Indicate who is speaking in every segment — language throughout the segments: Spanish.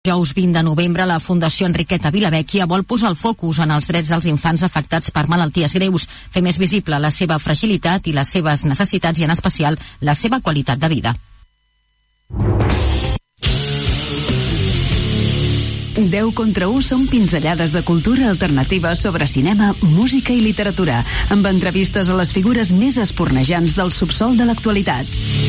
Speaker 1: Dijous 20 de novembre, la Fundació Enriqueta Vilavecchia vol posar el focus en els drets dels infants afectats per malalties greus, fer més visible la seva fragilitat i les seves necessitats i, en especial, la seva qualitat de vida.
Speaker 2: 10 contra 1 són pinzellades de cultura alternativa sobre cinema, música i literatura, amb entrevistes a les figures més espornejants del subsol de l'actualitat.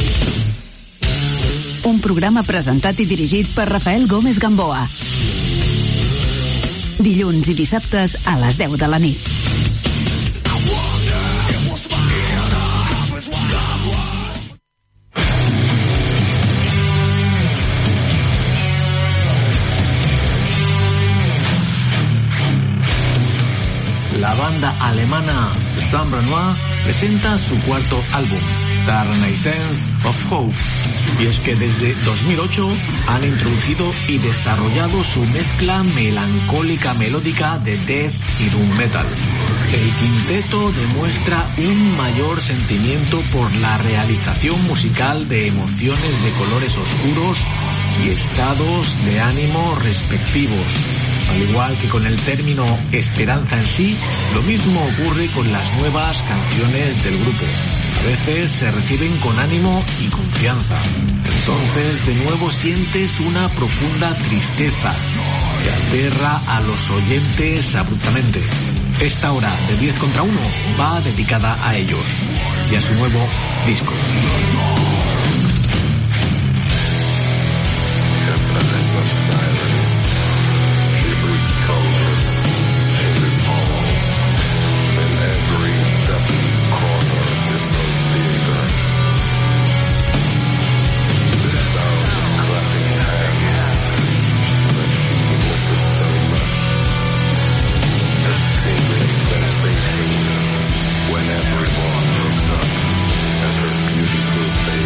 Speaker 2: Un programa presentat i dirigit per Rafael Gómez Gamboa. Dilluns i dissabtes a les 10 de la nit.
Speaker 3: La banda alemana Sam Renoir presenta su cuarto álbum, The Renaissance of Hope. Y es que desde 2008 han introducido y desarrollado su mezcla melancólica melódica de death y doom metal. El quinteto demuestra un mayor sentimiento por la realización musical de emociones de colores oscuros y estados de ánimo respectivos. Al igual que con el término esperanza en sí, lo mismo ocurre con las nuevas canciones del grupo. A veces se reciben con ánimo y confianza. Entonces de nuevo sientes una profunda tristeza que aterra a los oyentes abruptamente. Esta hora de 10 contra 1 va dedicada a ellos y a su nuevo disco.
Speaker 4: When everyone looks up at her beautiful face.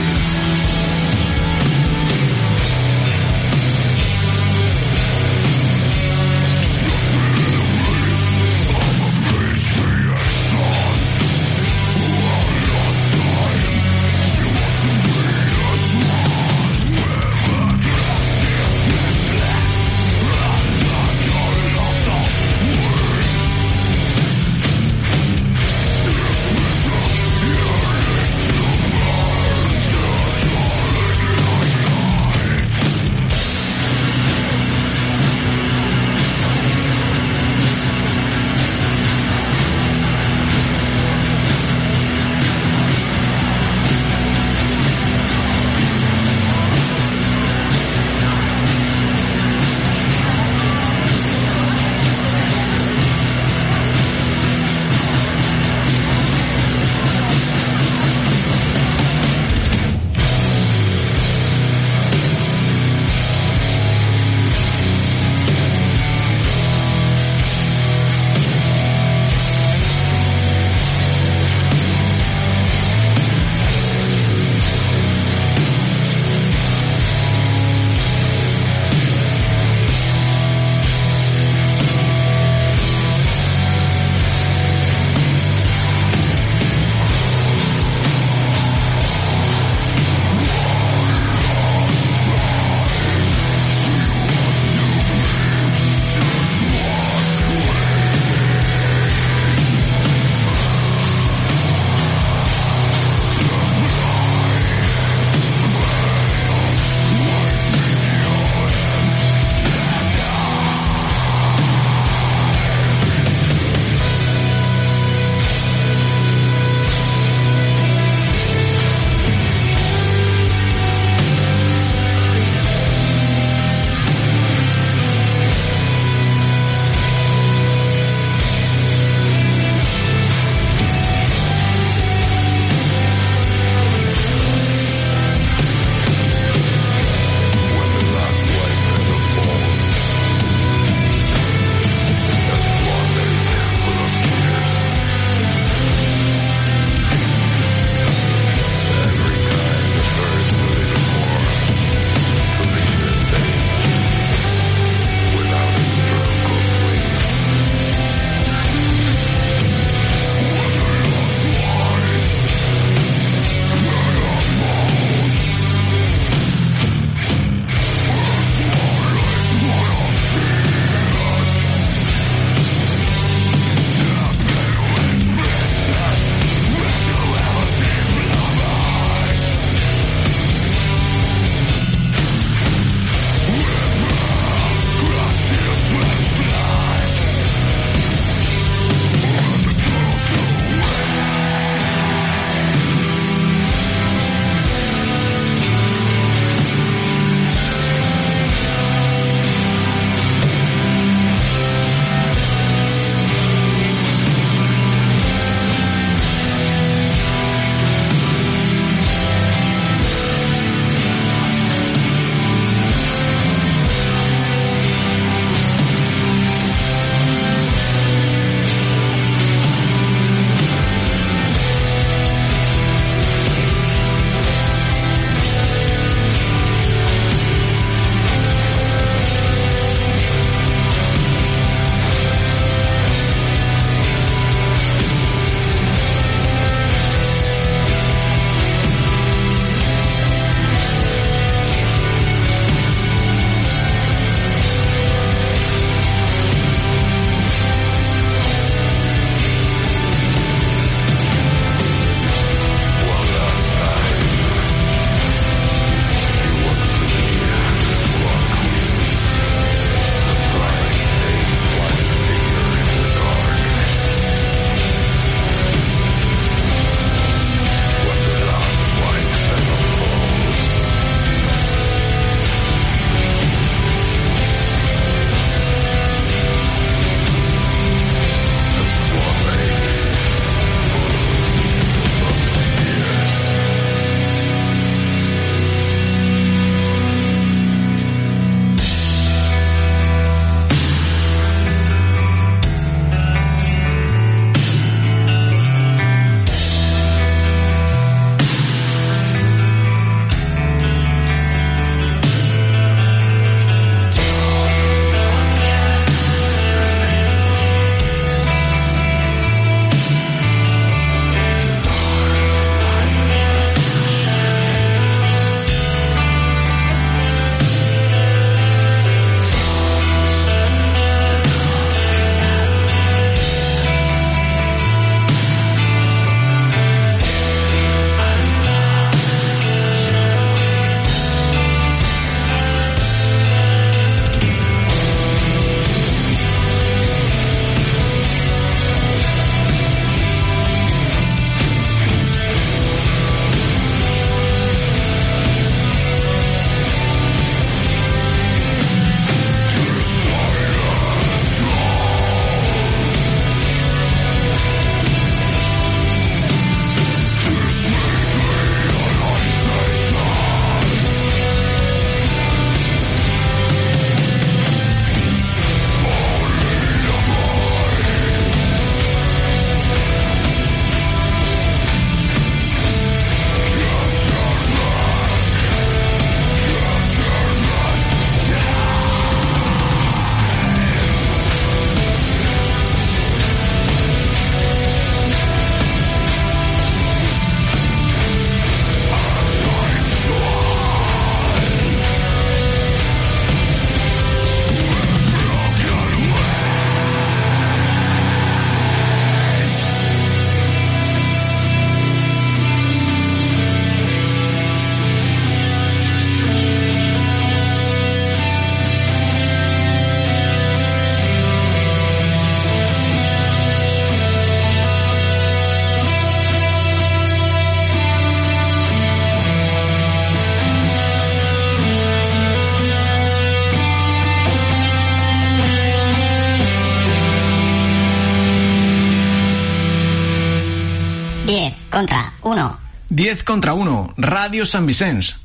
Speaker 4: contra 1.
Speaker 3: 10 contra 1, Radio San Vicens.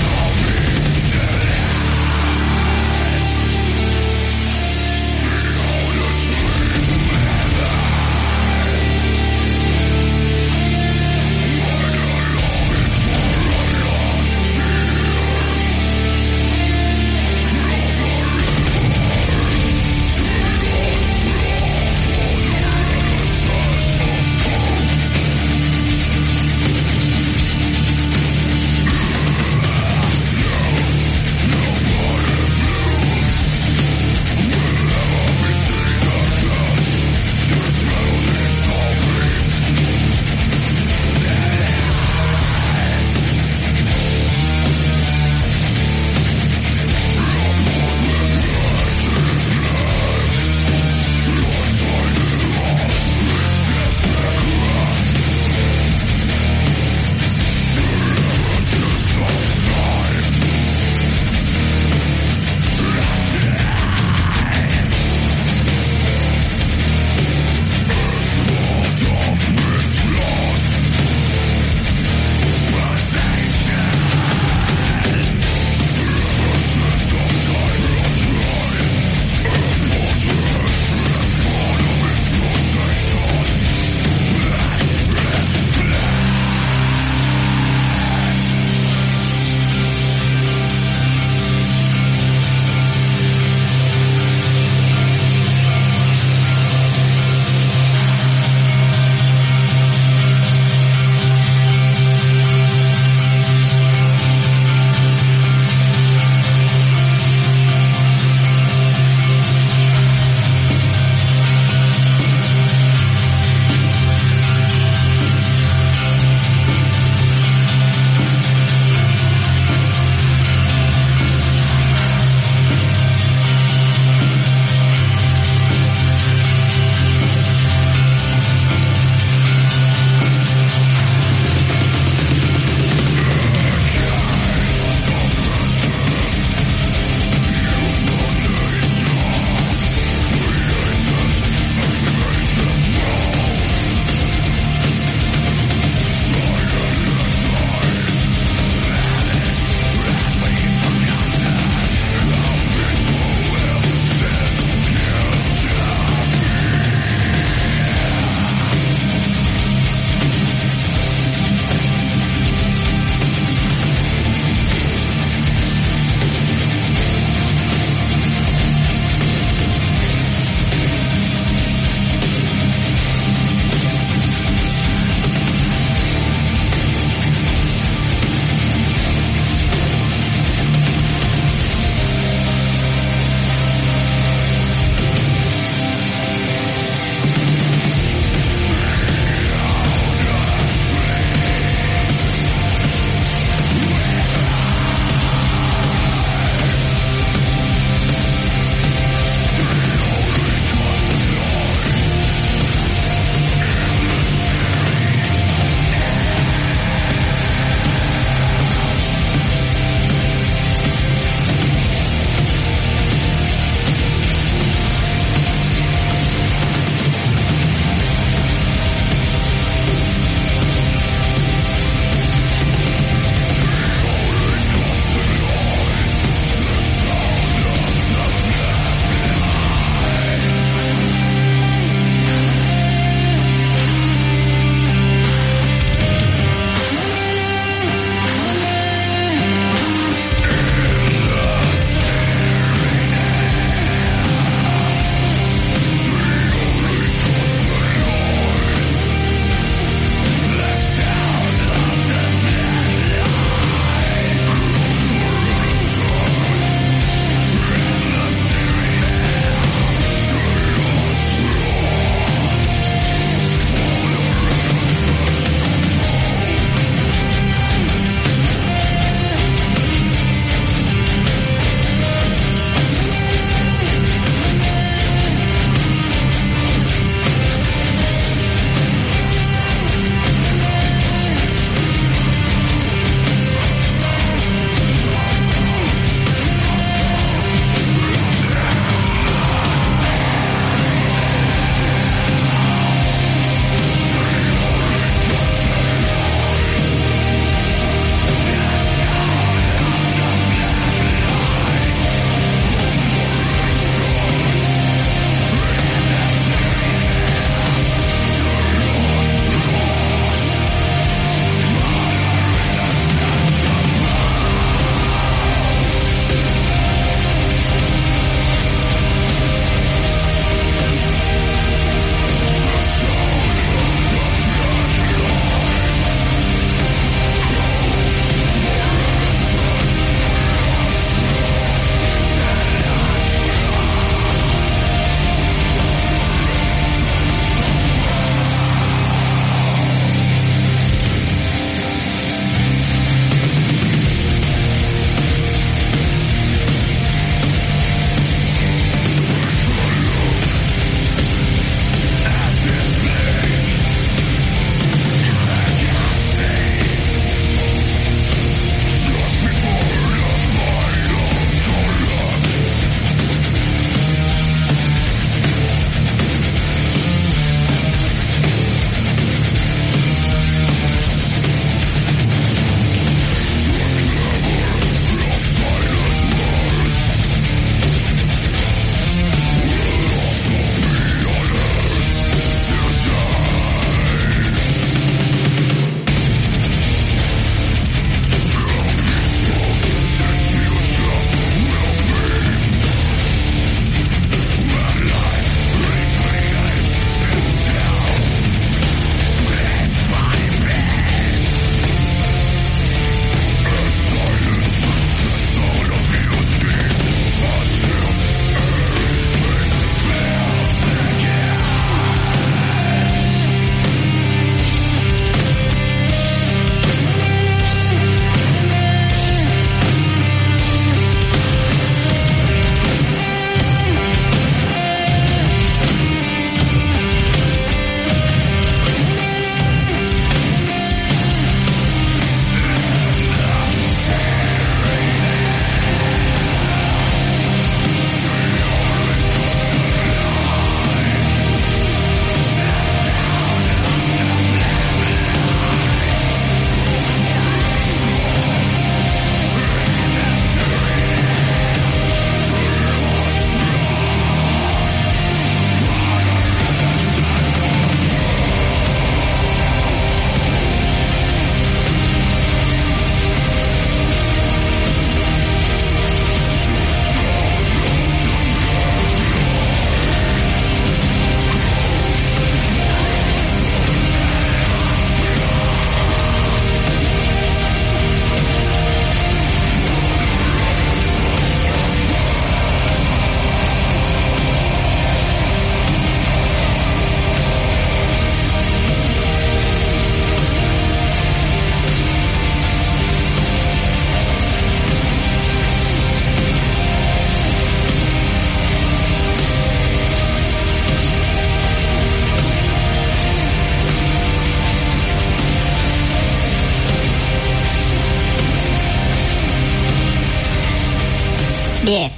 Speaker 5: See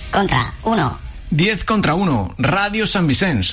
Speaker 4: contra 1.
Speaker 3: 10 contra 1, Radio Sant Vicenç.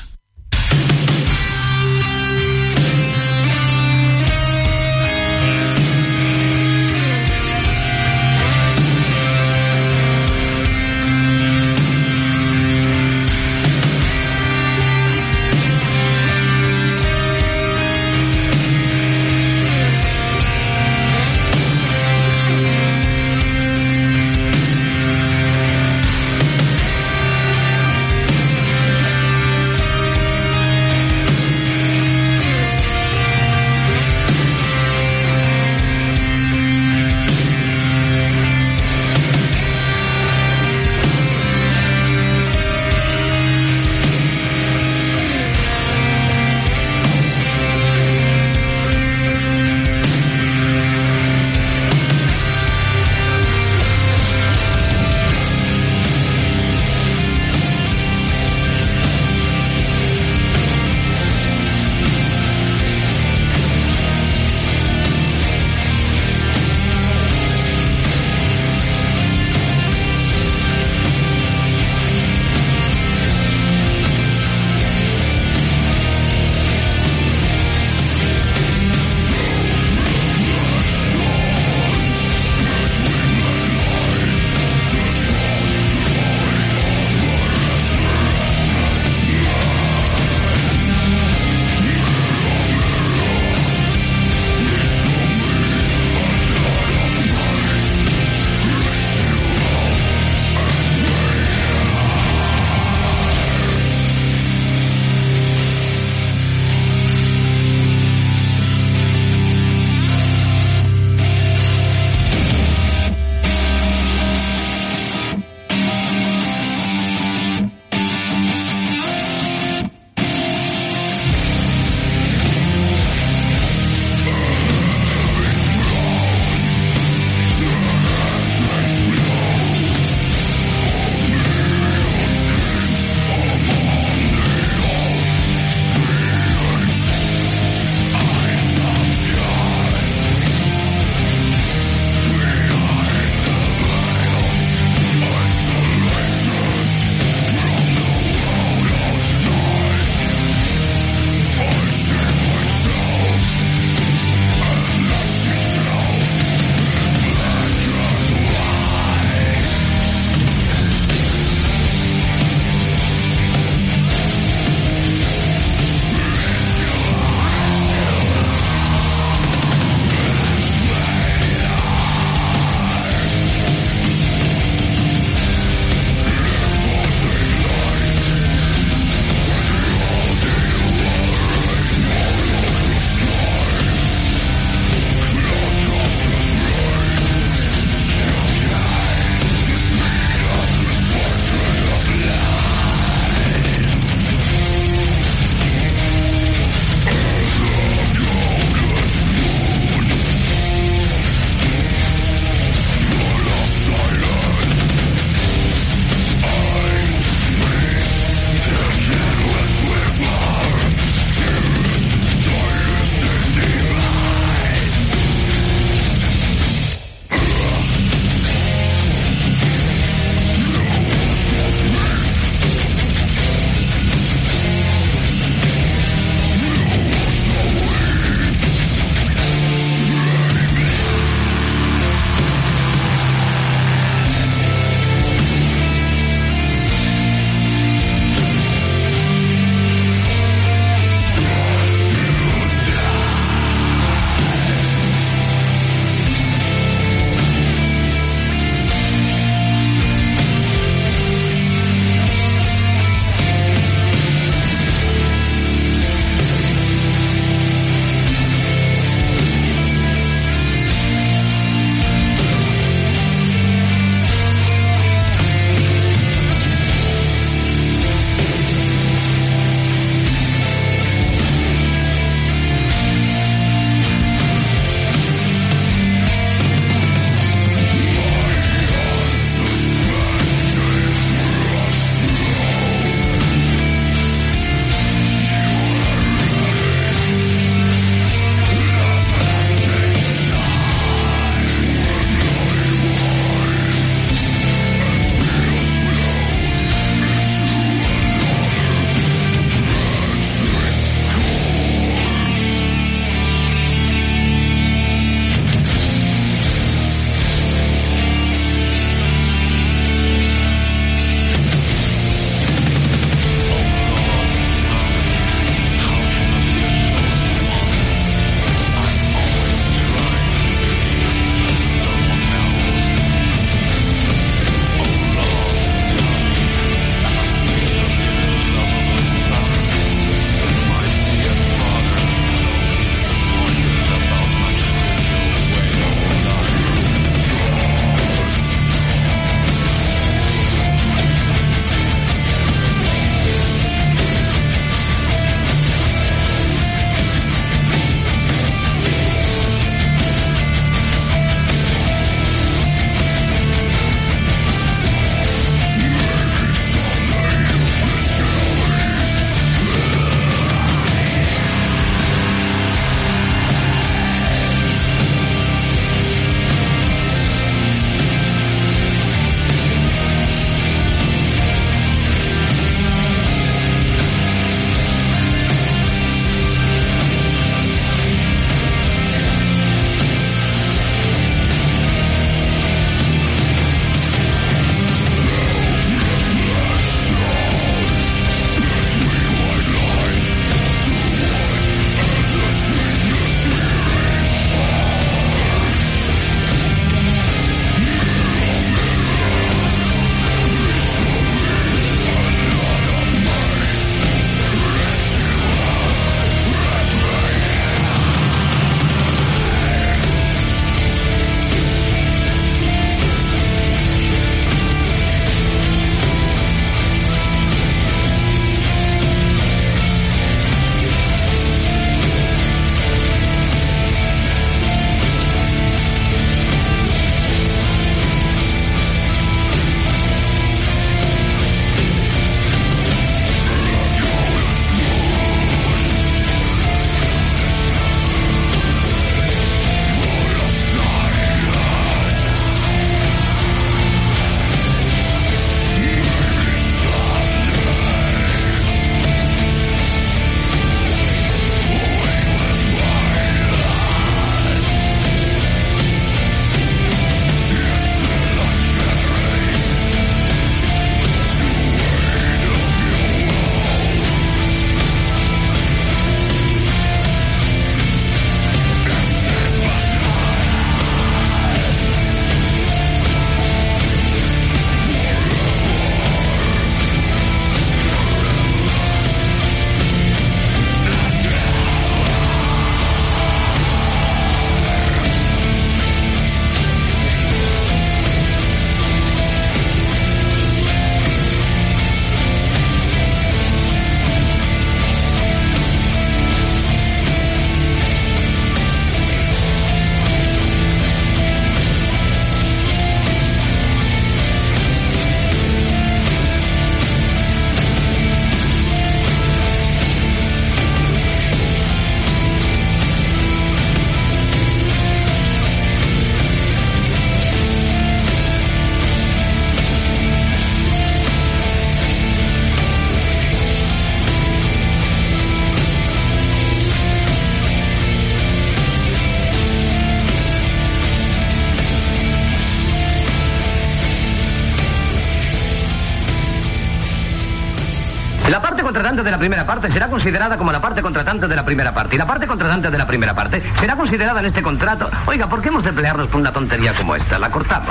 Speaker 4: contratante de la primera parte será considerada como la parte contratante de la primera parte. Y la parte contratante de la primera parte será considerada en este contrato. Oiga, ¿por qué hemos de pelearnos por una tontería como esta? La cortamos.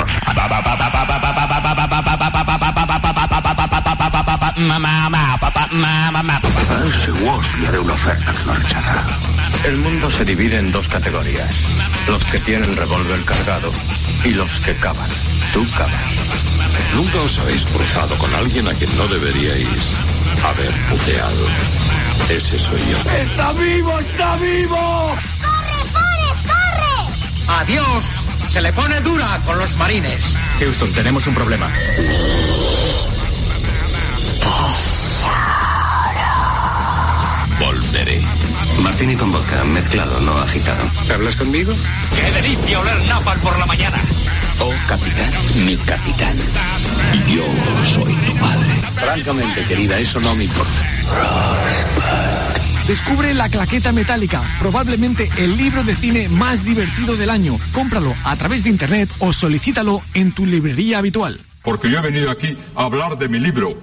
Speaker 5: Le haré una oferta que no rechazará.
Speaker 6: El mundo se divide en dos categorías. Los que tienen revólver cargado y los que cavan. Tú cavas.
Speaker 5: Nunca os habéis cruzado con alguien a quien no deberíais haber puteado. Ese soy yo.
Speaker 4: ¡Está vivo! ¡Está vivo!
Speaker 7: ¡Corre, Forrest, corre!
Speaker 8: ¡Adiós! Se le pone dura con los marines.
Speaker 6: Houston, tenemos un problema.
Speaker 5: Volveré.
Speaker 9: Martini con vodka, mezclado, no agitado.
Speaker 5: ¿Hablas conmigo?
Speaker 8: ¡Qué delicia oler napalm por la mañana!
Speaker 5: Oh, capitán, mi capitán. Yo soy tu padre. Francamente, querida, eso no me importa.
Speaker 10: Descubre La Claqueta Metálica, probablemente el libro de cine más divertido del año. Cómpralo a través de internet o solicítalo en tu librería habitual.
Speaker 11: Porque yo he venido aquí a hablar de mi libro.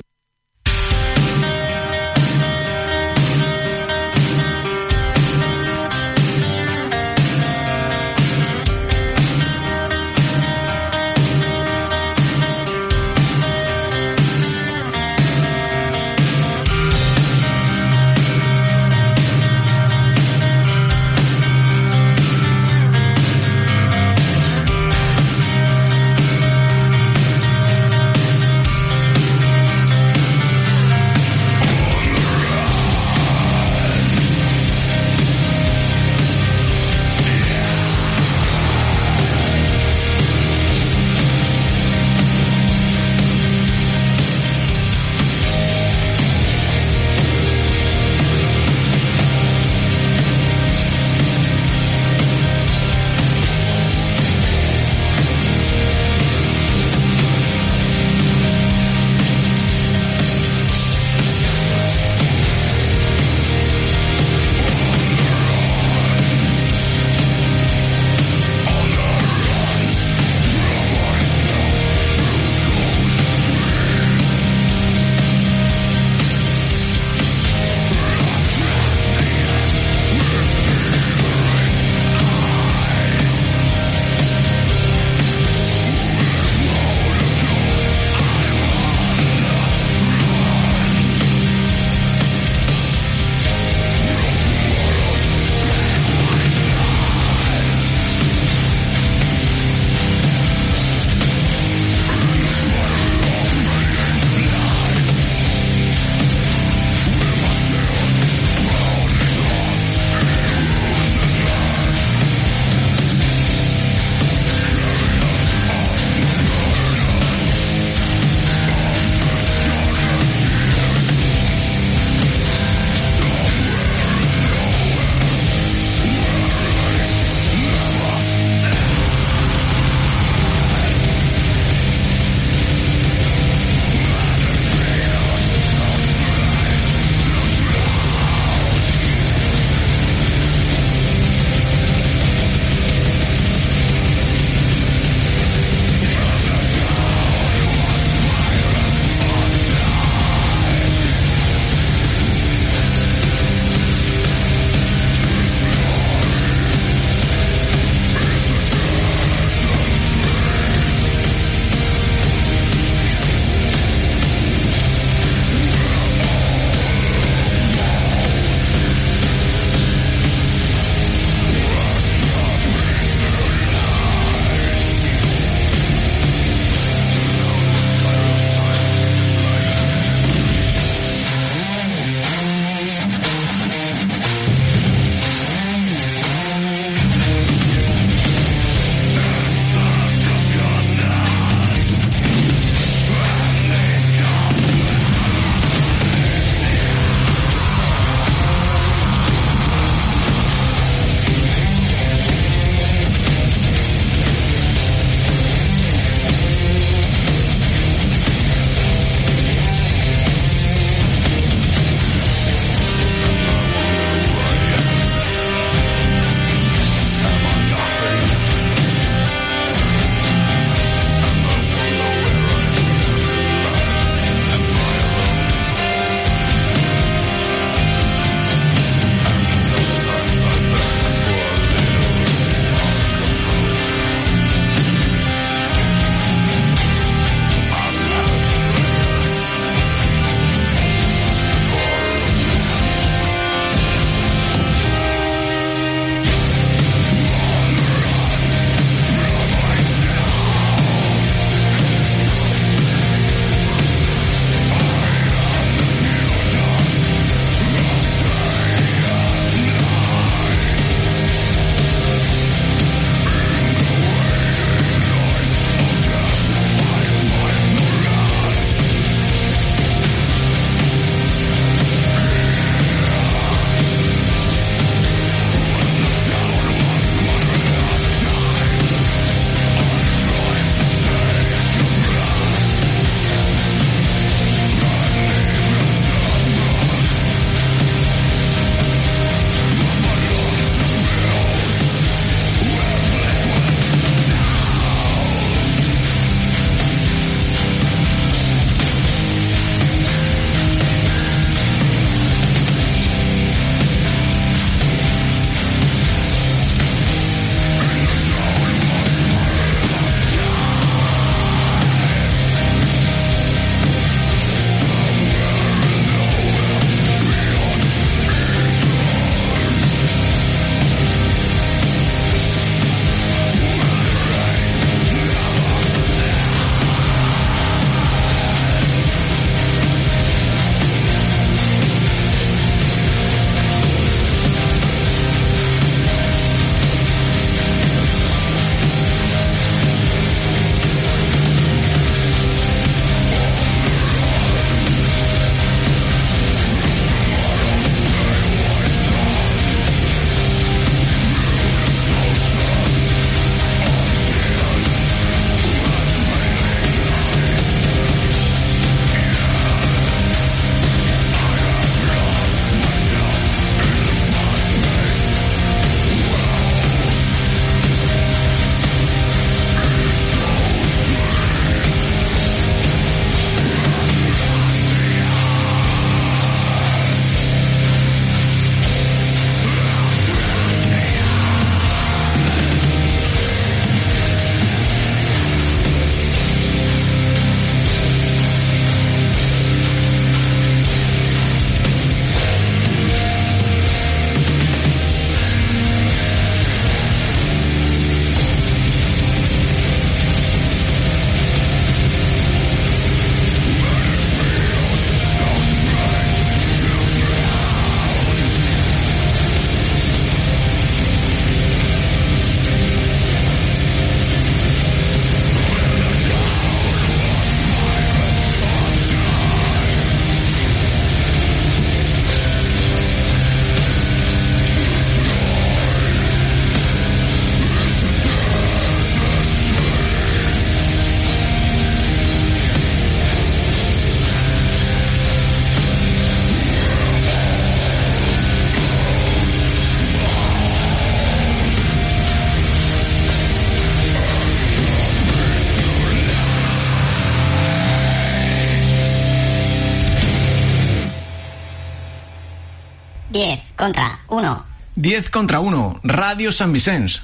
Speaker 12: 10 contra 1.
Speaker 10: 10 contra 1, Radio Sant Vicenç.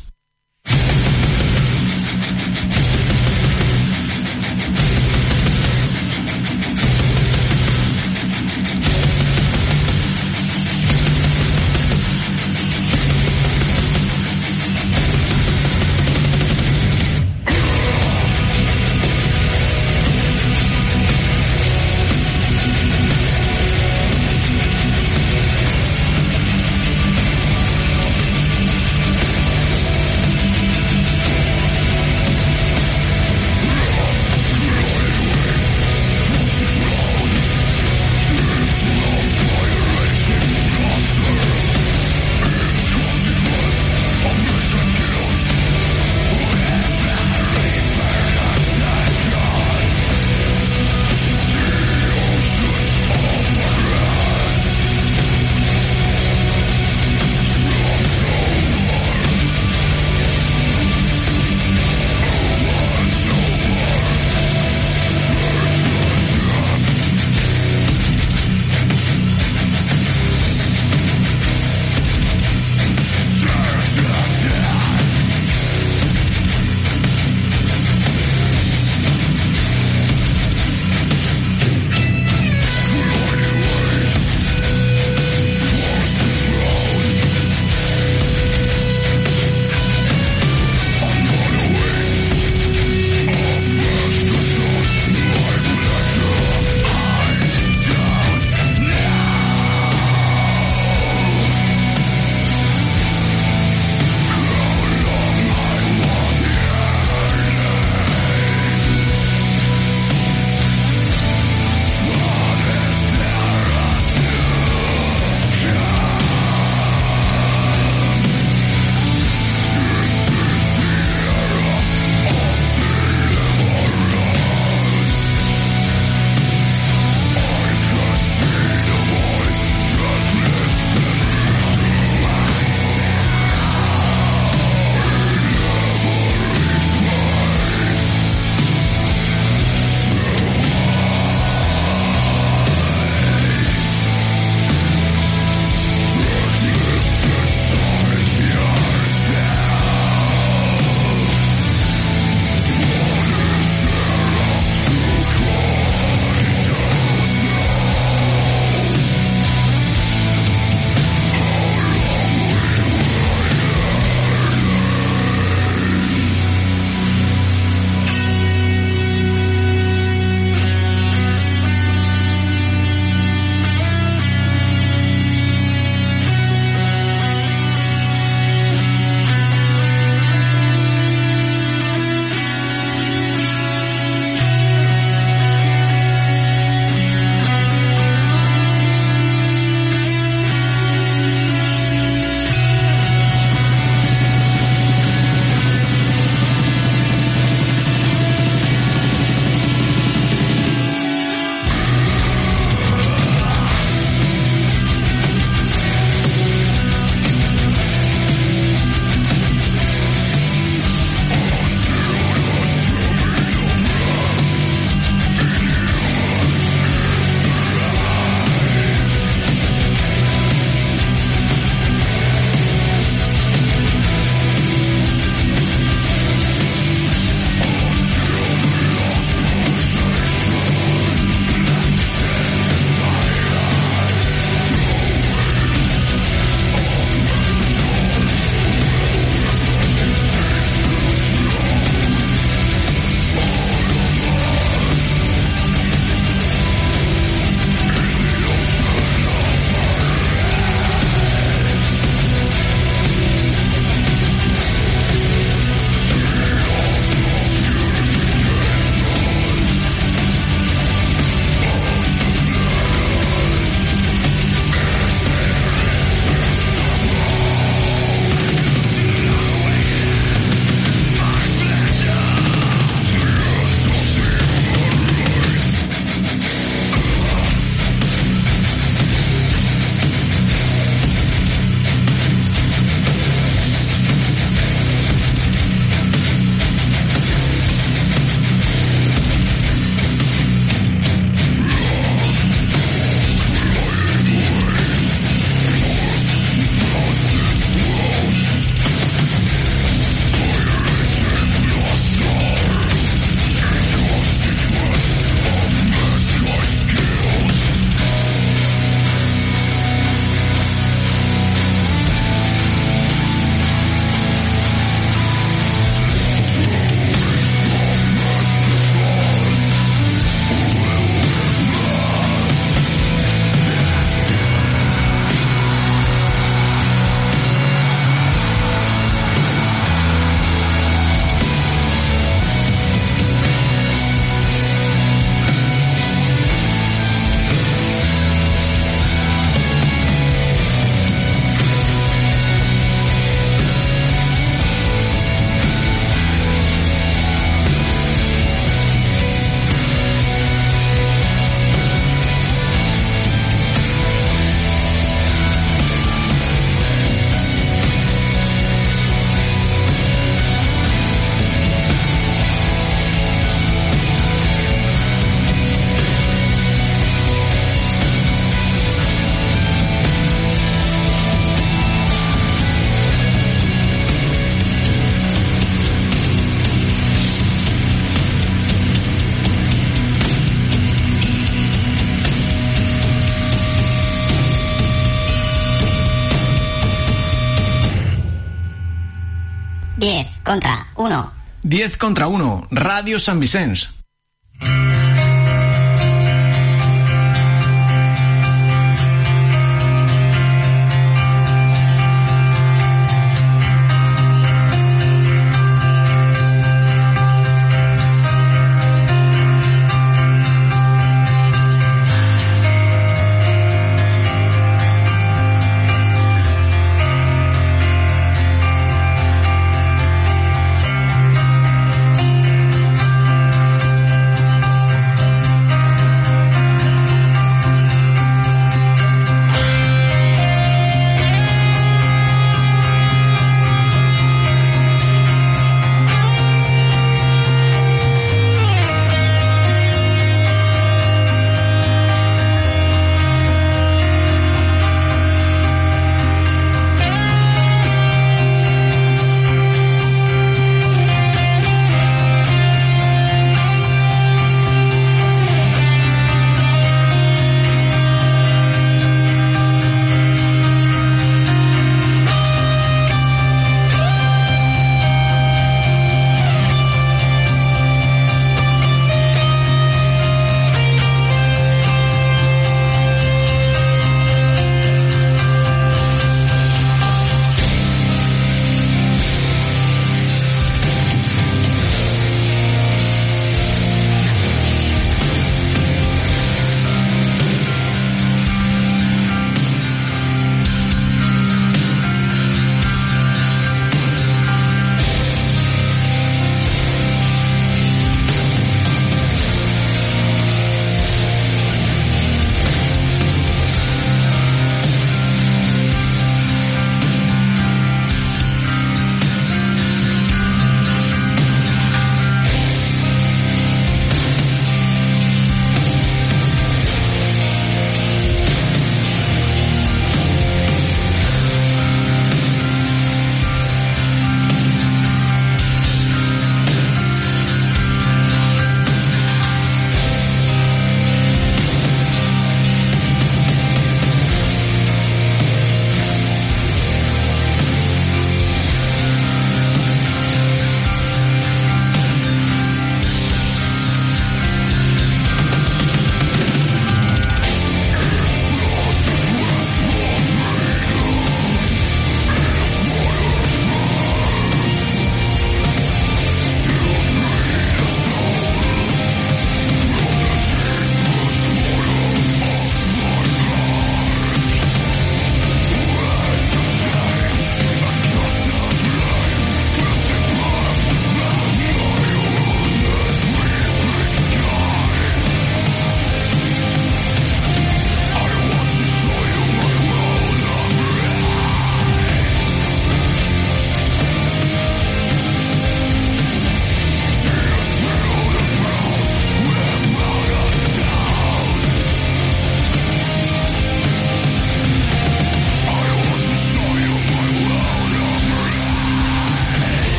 Speaker 12: 10 contra 1.
Speaker 10: 10 contra 1. Radio Sant Vicenç.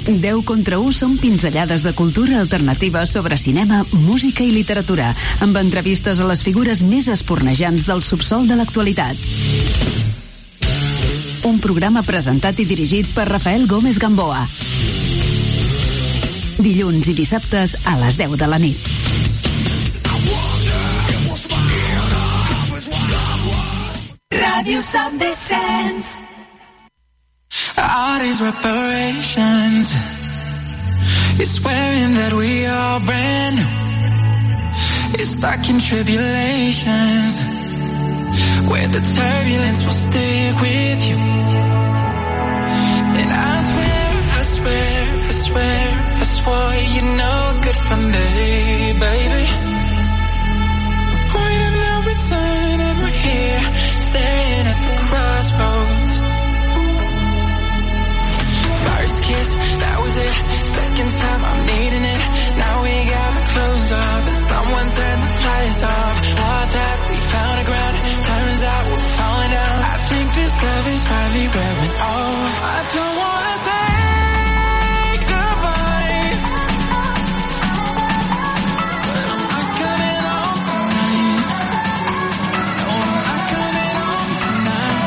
Speaker 2: 10 contra 1 són pinzellades de cultura alternativa sobre cinema, música i literatura, amb entrevistes a les figures més espornejants del subsol de l'actualitat. Un programa presentat i dirigit per Rafael Gómez Gamboa. Dilluns i dissabtes a les 10 de la nit.
Speaker 12: Ràdio Sant Vicenç.
Speaker 13: All these reparations, you're swearing that we are brand new. You're stuck in tribulations, where the turbulence will stick with you. And I swore you're no good for me, baby. Point of no return, and we're here, staring at the crossroads. First kiss, that was it. Second time, I'm needing it. Now we gotta close up, but someone turned the lights off. Thought that we found a ground, turns out we're falling down. I think this love is finally wearing off. I don't wanna say goodbye, but I'm not coming home tonight. No, I'm not coming home tonight.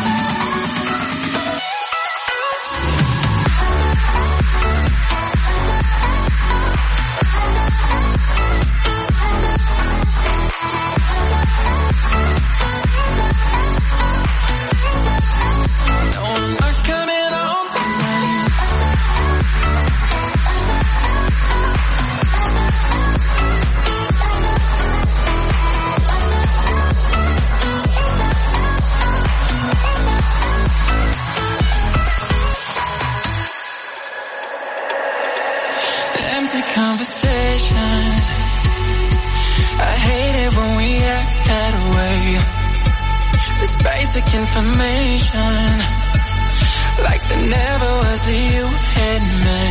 Speaker 13: Conversations, I hate it when we act that way. This basic information, like there never was a you and me.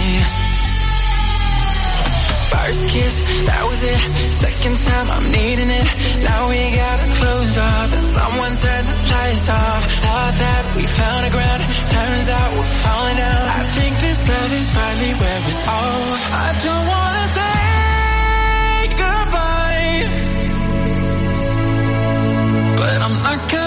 Speaker 13: First kiss, that was it. Second time, I'm needing it. Now we gotta close off, and someone turned the lights off. Thought that we found a ground, turns out we're falling down. I think this love is finally wearing off. I don't wanna say goodbye, but I'm not gonna.